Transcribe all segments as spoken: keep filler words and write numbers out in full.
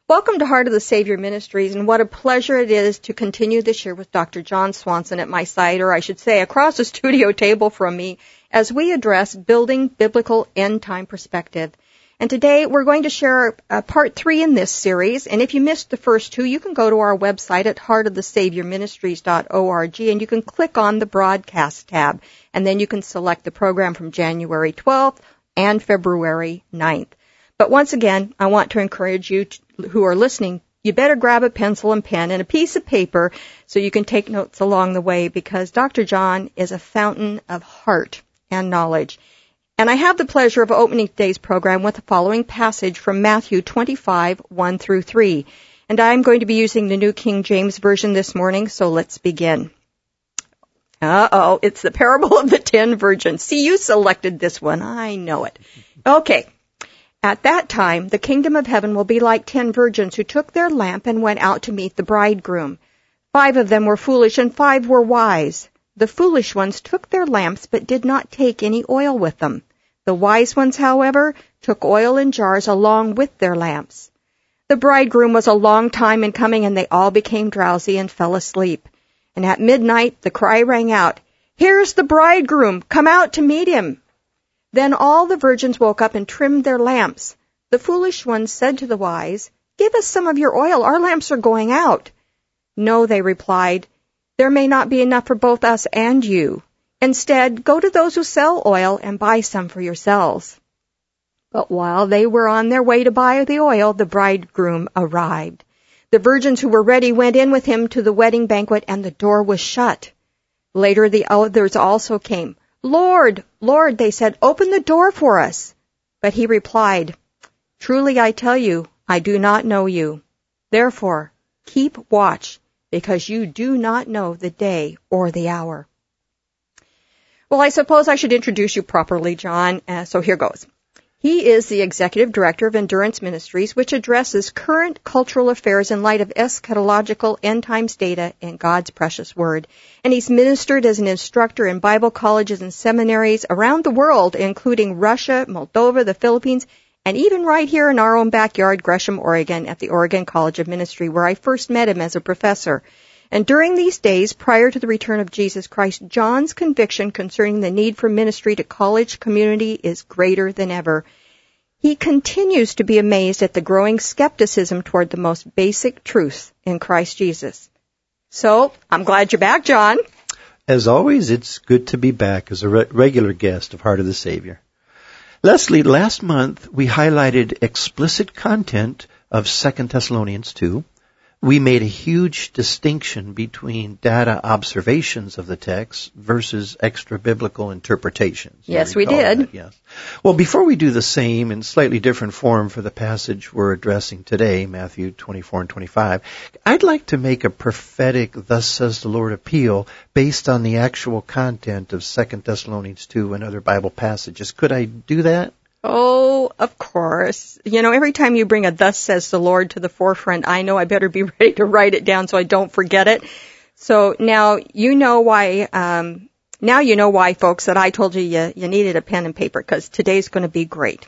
Welcome to Heart of the Savior Ministries, and what a pleasure it is to continue this year with Doctor John Swanson at my side, or I should say across the studio table from me, as we address building biblical end-time perspective. And today we're going to share uh, part three in this series, and if you missed the first two, you can go to our website at heart of the savior ministries dot org, and you can click on the broadcast tab, and then you can select the program from January twelfth and February ninth. But once again, I want to encourage you to, who are listening, you better grab a pencil and pen and a piece of paper so you can take notes along the way, because Doctor John is a fountain of heart and knowledge. And I have the pleasure of opening today's program with the following passage from Matthew twenty-five, one through three. And I'm going to be using the New King James Version this morning, so let's begin. Uh-oh, it's the parable of the ten virgins. See, you selected this one. I know it. Okay. At that time, the kingdom of heaven will be like ten virgins who took their lamp and went out to meet the bridegroom. Five of them were foolish and five were wise. The foolish ones took their lamps but did not take any oil with them. The wise ones, however, took oil in jars along with their lamps. The bridegroom was a long time in coming, and they all became drowsy and fell asleep. And at midnight the cry rang out, "Here's the bridegroom! Come out to meet him!" Then all the virgins woke up and trimmed their lamps. The foolish ones said to the wise, "Give us some of your oil. Our lamps are going out." "No," they replied, "there may not be enough for both us and you. Instead, go to those who sell oil and buy some for yourselves." But while they were on their way to buy the oil, the bridegroom arrived. The virgins who were ready went in with him to the wedding banquet, and the door was shut. Later the others also came. "Lord, Lord," they said, "open the door for us." But he replied, "Truly I tell you, I do not know you. Therefore, keep watch, because you do not know the day or the hour." Well, I suppose I should introduce you properly, John, uh, so here goes. He is the Executive Director of Endurance Ministries, which addresses current cultural affairs in light of eschatological end-times data in God's precious Word. And he's ministered as an instructor in Bible colleges and seminaries around the world, including Russia, Moldova, the Philippines, and even right here in our own backyard, Gresham, Oregon, at the Oregon College of Ministry, where I first met him as a professor. And during these days, prior to the return of Jesus Christ, John's conviction concerning the need for ministry to college community is greater than ever. He continues to be amazed at the growing skepticism toward the most basic truths in Christ Jesus. So, I'm glad you're back, John. As always, it's good to be back as a re- regular guest of Heart of the Savior. Leslie, last month we highlighted explicit content of Second Thessalonians two. We made a huge distinction between data observations of the text versus extra-biblical interpretations. Yes, we did. That, yes. Well, before we do the same in slightly different form for the passage we're addressing today, Matthew twenty-four and twenty-five, I'd like to make a prophetic "Thus says the Lord" appeal based on the actual content of Second Thessalonians two and other Bible passages. Could I do that? Oh, of course. You know, every time you bring a "Thus says the Lord" to the forefront, I know I better be ready to write it down so I don't forget it. So now you know why, um, now you know why, folks, that I told you you, you needed a pen and paper, because today's going to be great.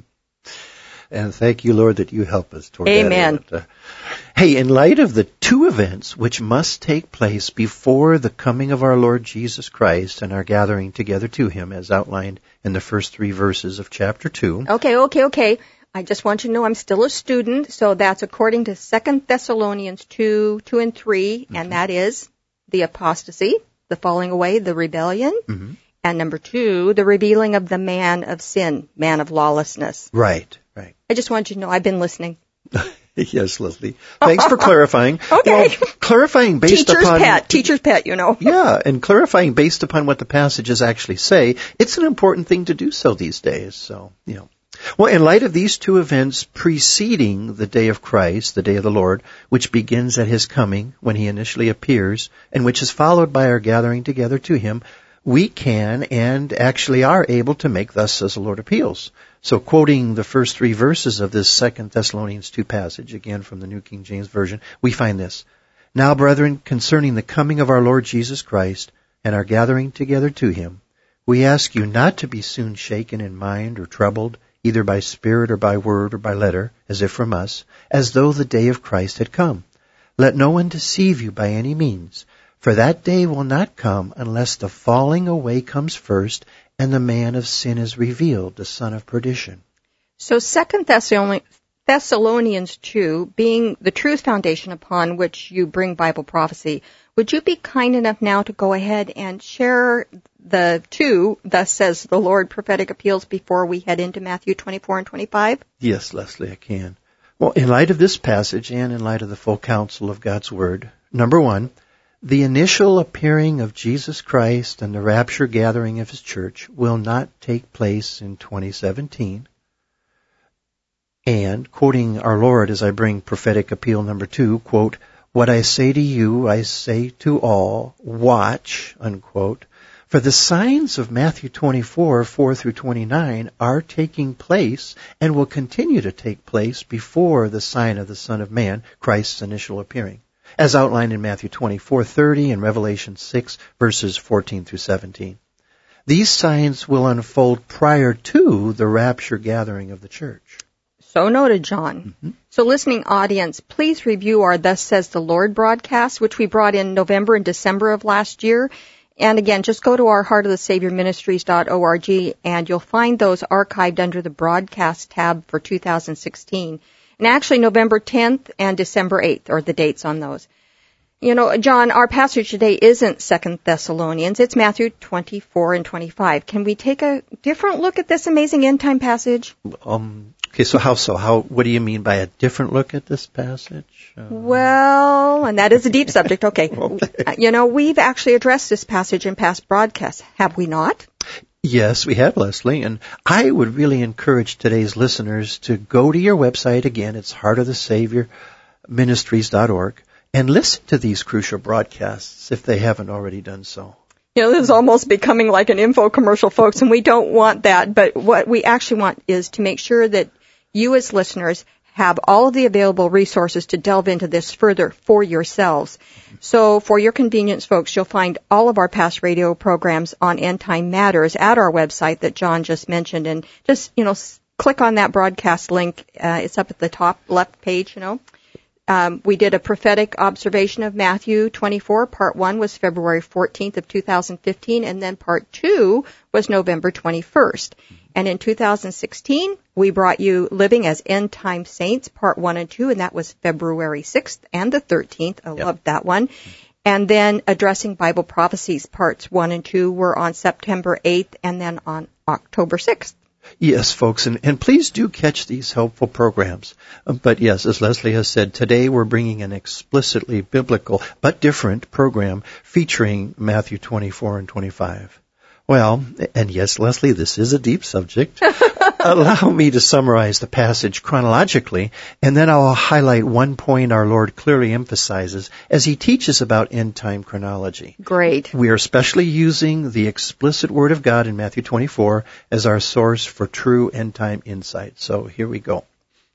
And thank you, Lord, that you help us toward Amen. that. Uh, hey, in light of the two events which must take place before the coming of our Lord Jesus Christ and our gathering together to Him, as outlined in the first three verses of chapter two. Okay, okay, okay. I just want you to know I'm still a student, so that's according to Second Thessalonians two, two and three, mm-hmm. and that is the apostasy, the falling away, the rebellion, mm-hmm. and number two, the revealing of the man of sin, man of lawlessness. Right, right. I just want you to know I've been listening. Yes, Leslie. Thanks for clarifying. Okay. Well, clarifying based teacher's upon... Teacher's pet. Teacher's pet, you know. Yeah, and clarifying based upon what the passages actually say, it's an important thing to do so these days. So, you know. Well, in light of these two events preceding the day of Christ, the day of the Lord, which begins at His coming when He initially appears, and which is followed by our gathering together to Him, we can and actually are able to make "Thus says the Lord" appeals. So quoting the first three verses of this Second Thessalonians two passage, again from the New King James Version, we find this. "Now, brethren, concerning the coming of our Lord Jesus Christ and our gathering together to Him, we ask you not to be soon shaken in mind or troubled, either by spirit or by word or by letter, as if from us, as though the day of Christ had come. Let no one deceive you by any means, for that day will not come unless the falling away comes first, and the man of sin is revealed, the son of perdition. So Second Thessalonians two, being the truth foundation upon which you bring Bible prophecy, would you be kind enough now to go ahead and share the two, thus says the Lord, prophetic appeals before we head into Matthew twenty-four and twenty-five? Yes, Leslie, I can. Well, in light of this passage and in light of the full counsel of God's Word, number one, the initial appearing of Jesus Christ and the rapture gathering of His church will not take place in twenty seventeen. And, quoting our Lord as I bring prophetic appeal number two, quote, "What I say to you, I say to all, watch," unquote. For the signs of Matthew twenty-four, four through twenty-nine are taking place and will continue to take place before the sign of the Son of Man, Christ's initial appearing, as outlined in Matthew twenty-four thirty and Revelation six, verses fourteen through seventeen. These signs will unfold prior to the rapture gathering of the church. So noted, John. Mm-hmm. So listening audience, please review our Thus Says the Lord broadcast, which we brought in November and December of last year. And again, just go to our heart of the savior ministries dot org and you'll find those archived under the broadcast tab for two thousand sixteen. And actually November tenth and December eighth are the dates on those. You know, John, our passage today isn't Second Thessalonians, it's Matthew twenty-four and twenty-five. Can we take a different look at this amazing end time passage? Um, okay, so how so? How? What do you mean by a different look at this passage? Uh, well, and that is a deep subject. Okay. okay. You know, we've actually addressed this passage in past broadcasts, have we not? Yes, we have, Leslie, and I would really encourage today's listeners to go to your website again. It's heart of the savior ministries dot org. And listen to these crucial broadcasts if they haven't already done so. You know, this is almost becoming like an info commercial, folks, and we don't want that. But what we actually want is to make sure that you as listeners have all of the available resources to delve into this further for yourselves. So for your convenience, folks, you'll find all of our past radio programs on End Time Matters at our website that John just mentioned. And just, you know, click on that broadcast link. Uh, it's up at the top left page, you know. Um, we did a prophetic observation of Matthew twenty-four. Part one was February fourteenth of two thousand fifteen, and then part two was November twenty-first. And in two thousand sixteen, we brought you Living as End Time Saints, part one and two, and that was February sixth and the thirteenth. I yep. loved that one. And then Addressing Bible Prophecies, parts one and two were on September eighth and then on October sixth. Yes, folks, and, and please do catch these helpful programs. But yes, as Leslie has said, today we're bringing an explicitly biblical but different program featuring Matthew twenty-four and twenty-five. Well, and yes, Leslie, this is a deep subject. Allow me to summarize the passage chronologically, and then I'll highlight one point our Lord clearly emphasizes as He teaches about end-time chronology. Great. We are especially using the explicit Word of God in Matthew twenty-four as our source for true end-time insight. So here we go.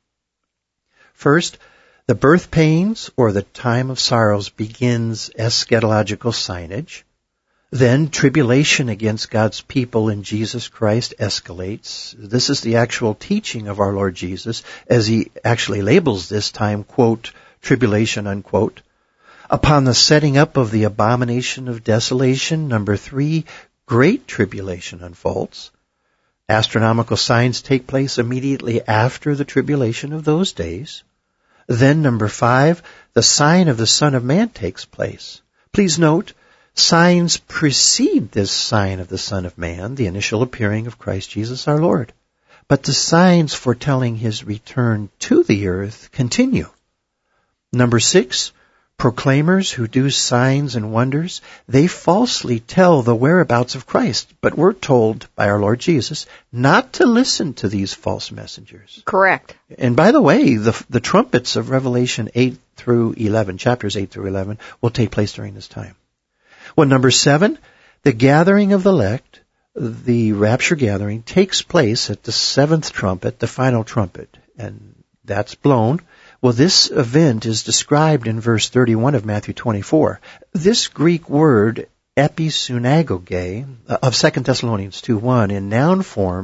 First, the birth pains, or the time of sorrows, begins eschatological signage. Then tribulation against God's people in Jesus Christ escalates. This is the actual teaching of our Lord Jesus as He actually labels this time, quote, tribulation, unquote. Upon the setting up of the abomination of desolation, number three, great tribulation unfolds. Astronomical signs take place immediately after the tribulation of those days. Then number five, the sign of the Son of Man takes place. Please note, signs precede this sign of the Son of Man, the initial appearing of Christ Jesus our Lord. But the signs foretelling His return to the earth continue. Number six, proclaimers who do signs and wonders, they falsely tell the whereabouts of Christ. But we're told by our Lord Jesus not to listen to these false messengers. Correct. And by the way, the, the trumpets of Revelation eight through eleven, chapters eight through eleven, will take place during this time. Well, number seven, the gathering of the elect, the rapture gathering, takes place at the seventh trumpet, the final trumpet, and that's blown. Well, this event is described in verse thirty-one of Matthew twenty-four. This Greek word, episynagoge, of Second Thessalonians two one, in noun form,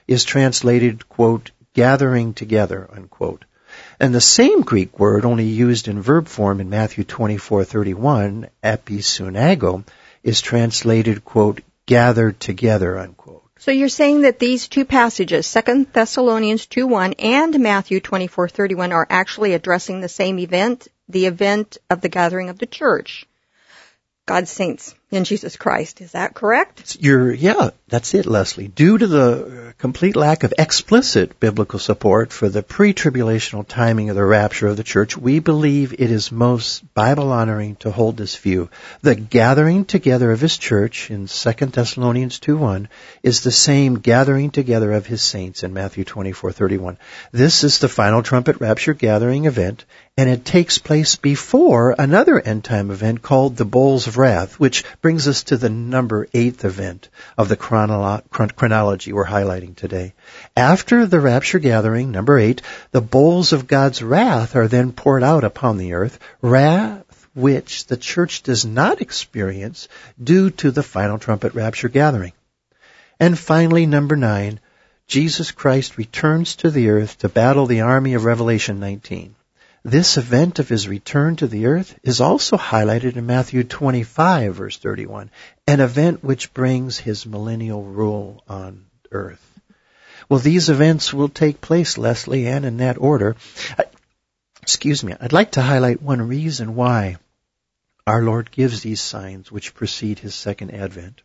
is translated, quote, gathering together, unquote. And the same Greek word, only used in verb form in Matthew twenty-four thirty-one, episunago, is translated, quote, gathered together, unquote. So you're saying that these two passages, Second Thessalonians two one and Matthew twenty-four thirty-one, are actually addressing the same event, the event of the gathering of the church, God's saints in Jesus Christ. Is that correct? You're, yeah, that's it, Leslie. Due to the complete lack of explicit biblical support for the pre-tribulational timing of the rapture of the church, we believe it is most Bible-honoring to hold this view. The gathering together of his church in Second Thessalonians two one is the same gathering together of his saints in Matthew twenty-four thirty-one. This is the final trumpet rapture gathering event, and it takes place before another end-time event called the Bowls of Wrath, which brings us to the number eighth event of the chronolo- chronology we're highlighting today. After the rapture gathering, number eight, the bowls of God's wrath are then poured out upon the earth, wrath which the church does not experience due to the final trumpet rapture gathering. And finally, number nine, Jesus Christ returns to the earth to battle the army of Revelation nineteen. This event of his return to the earth is also highlighted in Matthew twenty-five, verse thirty-one, an event which brings his millennial rule on earth. Well, these events will take place, Leslie, and in that order. I, excuse me, I'd like to highlight one reason why our Lord gives these signs which precede his second advent.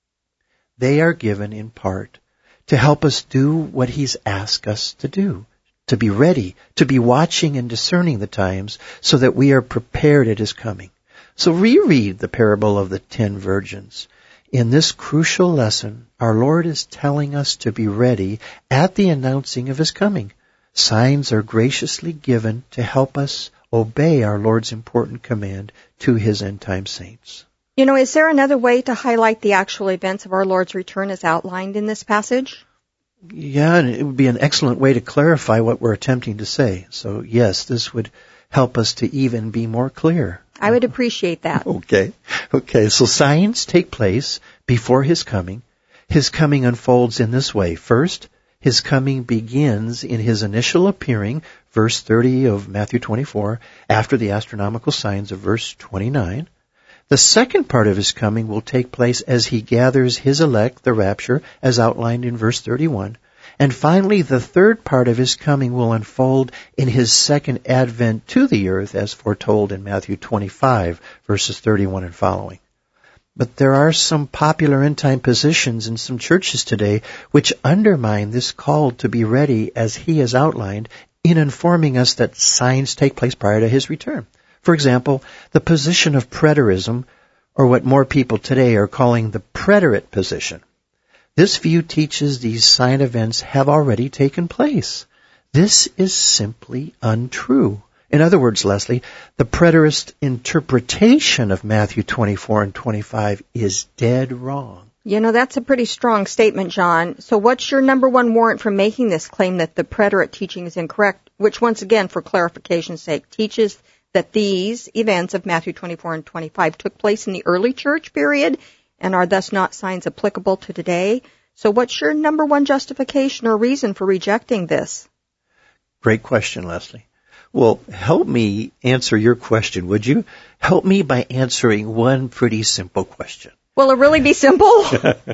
They are given in part to help us do what he's asked us to do. To be ready, to be watching and discerning the times so that we are prepared at his coming. So reread the parable of the ten virgins. In this crucial lesson, our Lord is telling us to be ready at the announcing of his coming. Signs are graciously given to help us obey our Lord's important command to his end-time saints. You know, is there another way to highlight the actual events of our Lord's return as outlined in this passage? Yeah, and it would be an excellent way to clarify what we're attempting to say. So, yes, this would help us to even be more clear. I would appreciate that. Okay. Okay, so signs take place before his coming. His coming unfolds in this way. First, his coming begins in his initial appearing, verse thirty of Matthew twenty-four, after the astronomical signs of verse twenty-nine. The second part of his coming will take place as he gathers his elect, the rapture, as outlined in verse thirty-one. And finally, the third part of his coming will unfold in his second advent to the earth, as foretold in Matthew twenty-five, verses thirty-one and following. But there are some popular end-time positions in some churches today which undermine this call to be ready as he has outlined in informing us that signs take place prior to his return. For example, the position of preterism, or what more people today are calling the preterite position. This view teaches these sign events have already taken place. This is simply untrue. In other words, Leslie, the preterist interpretation of Matthew twenty-four and twenty-five is dead wrong. You know, that's a pretty strong statement, John. So what's your number one warrant for making this claim that the preterite teaching is incorrect, which once again, for clarification's sake, teaches that these events of Matthew twenty-four and twenty-five took place in the early church period and are thus not signs applicable to today? So what's your number one justification or reason for rejecting this? Great question, Leslie. Well, help me answer your question, would you? Help me by answering one pretty simple question. Will it really be simple?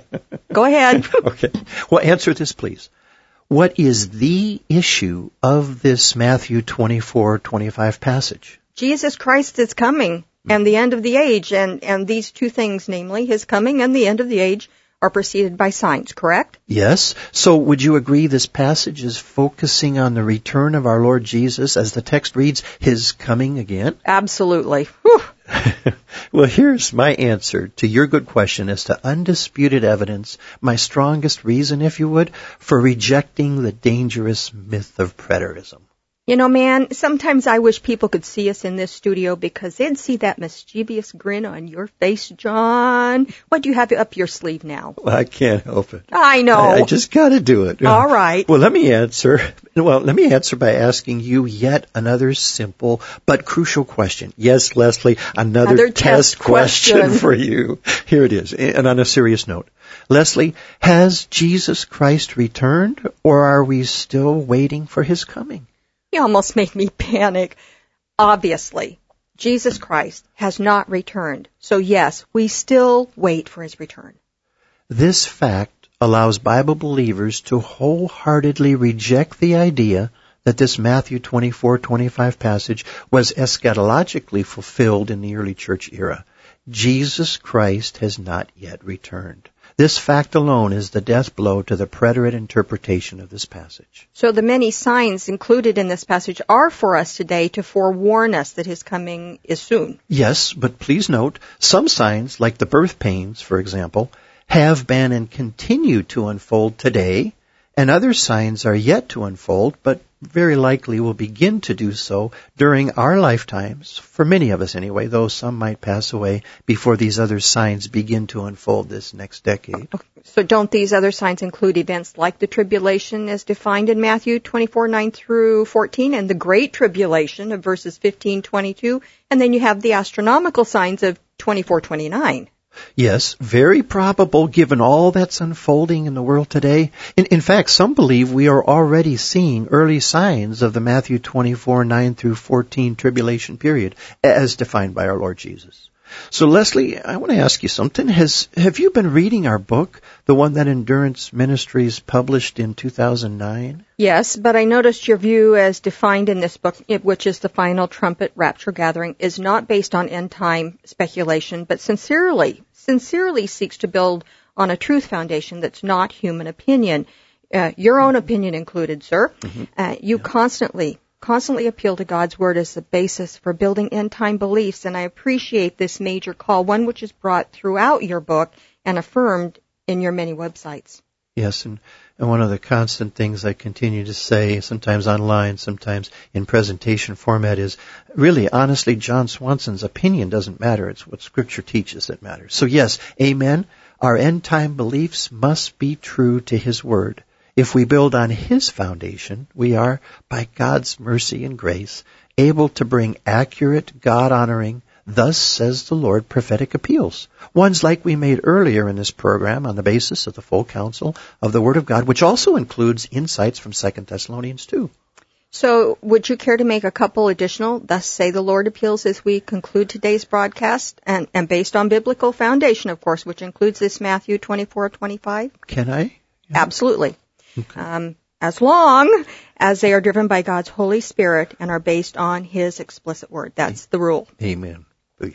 Go ahead. Okay. Well, answer this, please. What is the issue of this Matthew twenty-four twenty-five passage? Jesus Christ is coming, and the end of the age, and, and these two things, namely his coming and the end of the age, are preceded by signs, correct? Yes. So would you agree this passage is focusing on the return of our Lord Jesus, as the text reads, his coming again? Absolutely. Whew. Well, here's my answer to your good question as to undisputed evidence, my strongest reason, if you would, for rejecting the dangerous myth of preterism. You know, man, sometimes I wish people could see us in this studio because they'd see that mischievous grin on your face, John. What do you have up your sleeve now? Well, I can't help it. I know. I, I just got to do it. All right. Well, let me answer. Well, let me answer by asking you yet another simple but crucial question. Yes, Leslie, another, another test, test question. question for you. Here it is. And on a serious note. Leslie, has Jesus Christ returned, or are we still waiting for his coming? You almost make me panic. Obviously, Jesus Christ has not returned. So yes, we still wait for his return. This fact allows Bible believers to wholeheartedly reject the idea that this Matthew twenty-four twenty-five passage was eschatologically fulfilled in the early church era. Jesus Christ has not yet returned. This fact alone is the death blow to the preterist interpretation of this passage. So the many signs included in this passage are for us today to forewarn us that his coming is soon. Yes, but please note, some signs, like the birth pains, for example, have been and continue to unfold today, and other signs are yet to unfold, but very likely will begin to do so during our lifetimes, for many of us anyway, though some might pass away before these other signs begin to unfold this next decade. So don't these other signs include events like the tribulation as defined in Matthew twenty-four nine through fourteen, and the Great Tribulation of verses fifteen twenty-two, and then you have the astronomical signs of twenty-four twenty-nine? Yes, very probable given all that's unfolding in the world today. In, in fact, some believe we are already seeing early signs of the Matthew twenty-four nine through fourteen tribulation period as defined by our Lord Jesus. So Leslie, I want to ask you something. Has have you been reading our book, the one that Endurance Ministries published in two thousand nine? Yes, but I noticed your view as defined in this book, which is the final trumpet rapture gathering, is not based on end-time speculation, but sincerely, sincerely seeks to build on a truth foundation that's not human opinion. Uh, your own opinion included, sir. Mm-hmm. Uh, you yeah. constantly, constantly appeal to God's Word as the basis for building end-time beliefs, and I appreciate this major call, one which is brought throughout your book and affirmed in your many websites. Yes, and, and one of the constant things I continue to say, sometimes online, sometimes in presentation format, is really, honestly, John Swanson's opinion doesn't matter. It's what Scripture teaches that matters. So yes, amen, our end-time beliefs must be true to His Word. If we build on His foundation, we are, by God's mercy and grace, able to bring accurate, God-honoring, thus says the Lord, prophetic appeals. Ones like we made earlier in this program on the basis of the full counsel of the Word of God, which also includes insights from Second Thessalonians two. So would you care to make a couple additional, thus say the Lord appeals as we conclude today's broadcast, and, and based on biblical foundation, of course, which includes this Matthew twenty-four twenty-five? Can I? Yeah. Absolutely. Okay. Um, as long as they are driven by God's Holy Spirit and are based on His explicit Word. That's the rule. Amen. Yeah.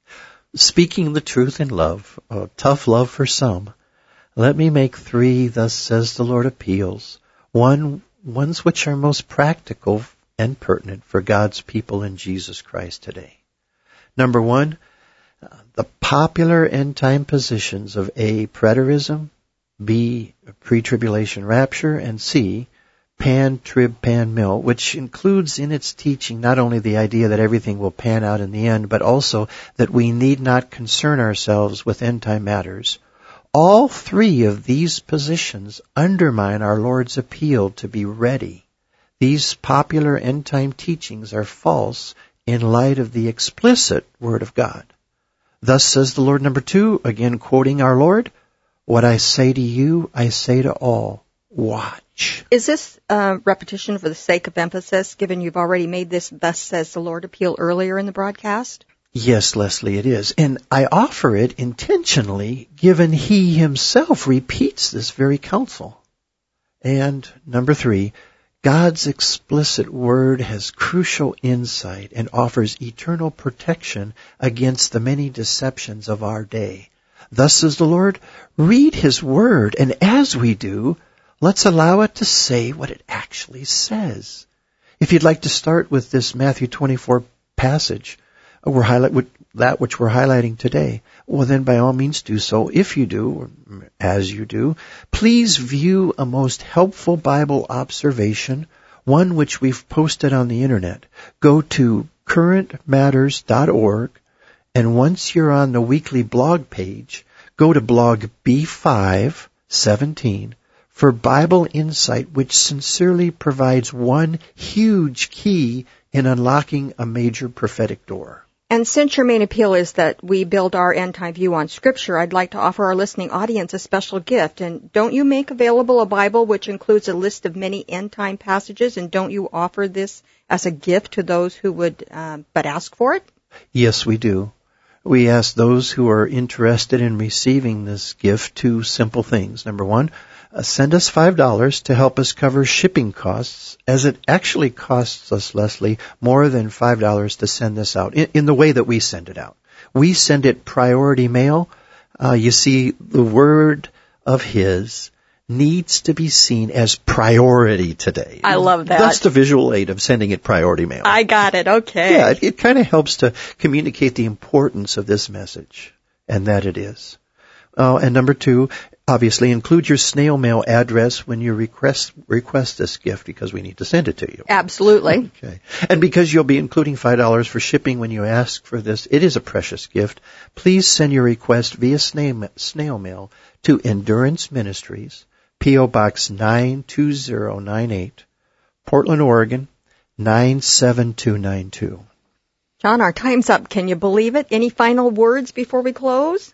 Speaking the truth in love, uh, tough love for some, let me make three, thus says the Lord, appeals. One, ones which are most practical and pertinent for God's people in Jesus Christ today. Number one, uh, the popular end-time positions of A, preterism, B, pre-tribulation rapture, and C, pan-trib, pan-mill, which includes in its teaching not only the idea that everything will pan out in the end, but also that we need not concern ourselves with end-time matters. All three of these positions undermine our Lord's appeal to be ready. These popular end-time teachings are false in light of the explicit Word of God. Thus says the Lord. Number two, again quoting our Lord, what I say to you, I say to all. Watch. Is this uh, repetition for the sake of emphasis, given you've already made this thus says the Lord appeal earlier in the broadcast? Yes, Leslie, it is. And I offer it intentionally, given He Himself repeats this very counsel. And number three, God's explicit Word has crucial insight and offers eternal protection against the many deceptions of our day. Thus says the Lord, read His Word, and as we do, let's allow it to say what it actually says. If you'd like to start with this Matthew twenty-four passage, we're highlight with that which we're highlighting today, well then by all means do so. If you do, or as you do, please view a most helpful Bible observation one which we've posted on the internet. Go to current matters dot org, and once you're on the weekly blog page, go to blog B five seventeen for Bible Insight, which sincerely provides one huge key in unlocking a major prophetic door. And since your main appeal is that we build our end-time view on Scripture, I'd like to offer our listening audience a special gift. And don't you make available a Bible which includes a list of many end-time passages, and don't you offer this as a gift to those who would uh, but ask for it? Yes, we do. We ask those who are interested in receiving this gift two simple things. Number one, uh, send us five dollars to help us cover shipping costs, as it actually costs us, Leslie, more than five dollars to send this out, in, in the way that we send it out. We send it priority mail. Uh, you see, the word of His needs to be seen as priority today. I love that. That's the visual aid of sending it priority mail. I got it. Okay. Yeah, it, it kind of helps to communicate the importance of this message, and that it is. Uh, and number two, obviously include your snail mail address when you request request this gift, because we need to send it to you. Absolutely. Okay. And because you'll be including five dollars for shipping when you ask for this, it is a precious gift. Please send your request via snail, snail mail to Endurance Ministries, P O. Box nine two zero nine eight, Portland, Oregon, nine seven two nine two. John, our time's up. Can you believe it? Any final words before we close?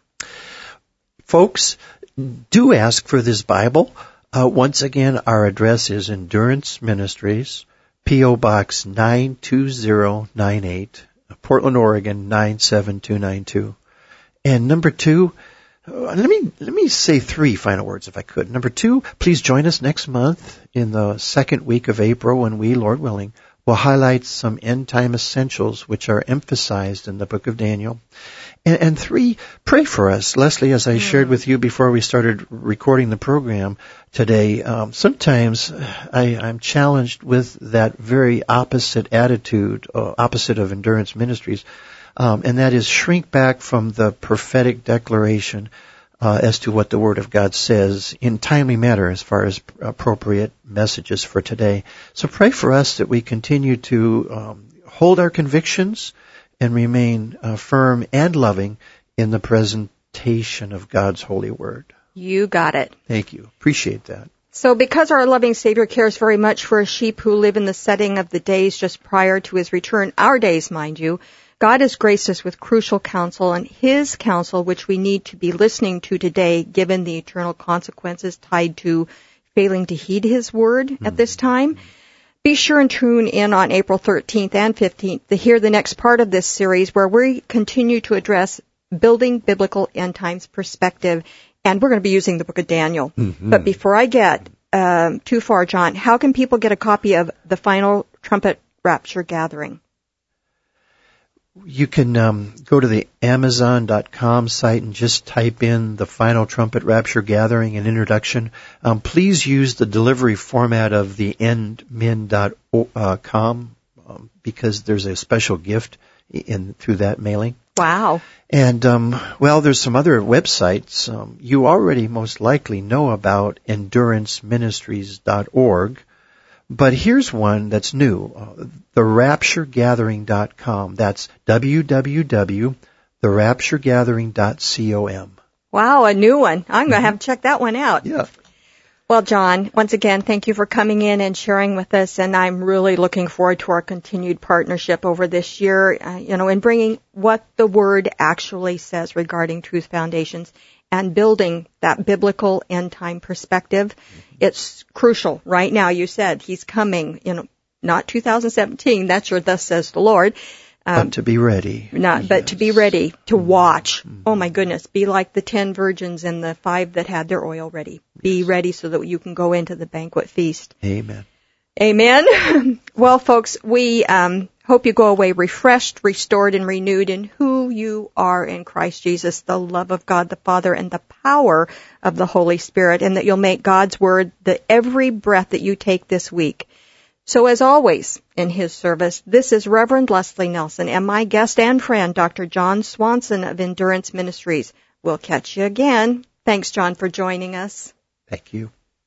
Folks, do ask for this Bible. Uh, once again, our address is Endurance Ministries, P O. Box nine two zero nine eight, Portland, Oregon, nine seven two nine two. And number two, uh, let me let me say three final words if I could. Number two, please join us next month in the second week of April when we, Lord willing, will highlight some end-time essentials which are emphasized in the book of Daniel. And, and three, pray for us. Leslie, as I mm. shared with you before we started recording the program today, um, sometimes I, I'm challenged with that very opposite attitude, uh, opposite of Endurance Ministries, um, and that is shrink back from the prophetic declaration uh, as to what the Word of God says in timely manner as far as appropriate messages for today. So pray for us that we continue to um, hold our convictions and remain uh, firm and loving in the presentation of God's holy word. You got it. Thank you. Appreciate that. So because our loving Savior cares very much for his sheep who live in the setting of the days just prior to his return, our days, mind you, God has graced us with crucial counsel, and his counsel, which we need to be listening to today, given the eternal consequences tied to failing to heed his word mm-hmm. at this time. Be sure and tune in on April thirteenth and fifteenth to hear the next part of this series, where we continue to address building biblical end times perspective, and we're going to be using the book of Daniel. Mm-hmm. But before I get um, too far, John, how can people get a copy of The Final Trumpet Rapture Gathering? You can um, go to the Amazon dot com site and just type in The Final Trumpet Rapture Gathering and Introduction. Um, please use the delivery format of the end min dot com um, because there's a special gift in through that mailing. Wow. And, um, well, there's some other websites. Um, you already most likely know about endurance ministries dot org. But here's one that's new, uh, the rapture gathering dot com. That's w w w dot the rapture gathering dot com. Wow, a new one. I'm going to have to check that one out. Yeah. Well, John, once again, thank you for coming in and sharing with us, and I'm really looking forward to our continued partnership over this year, uh, you know, in bringing what the Word actually says regarding Truth Foundations and building that biblical end-time perspective. It's crucial right now. You said he's coming, you know, not two thousand seventeen. That's your thus says the Lord. Um, but to be ready. Not, yes. But to be ready, to watch. Mm-hmm. Oh, my goodness. Be like the ten virgins and the five that had their oil ready. Be yes. ready so that you can go into the banquet feast. Amen. Amen. Well, folks, we um, hope you go away refreshed, restored, and renewed in who you are in Christ Jesus, the love of God the Father and the power of the Holy Spirit, and that you'll make God's Word the every breath that you take this week. So as always, in his service, this is Reverend Leslie Nelson and my guest and friend, Doctor John Swanson of Endurance Ministries. We'll catch you again. Thanks, John, for joining us. Thank you.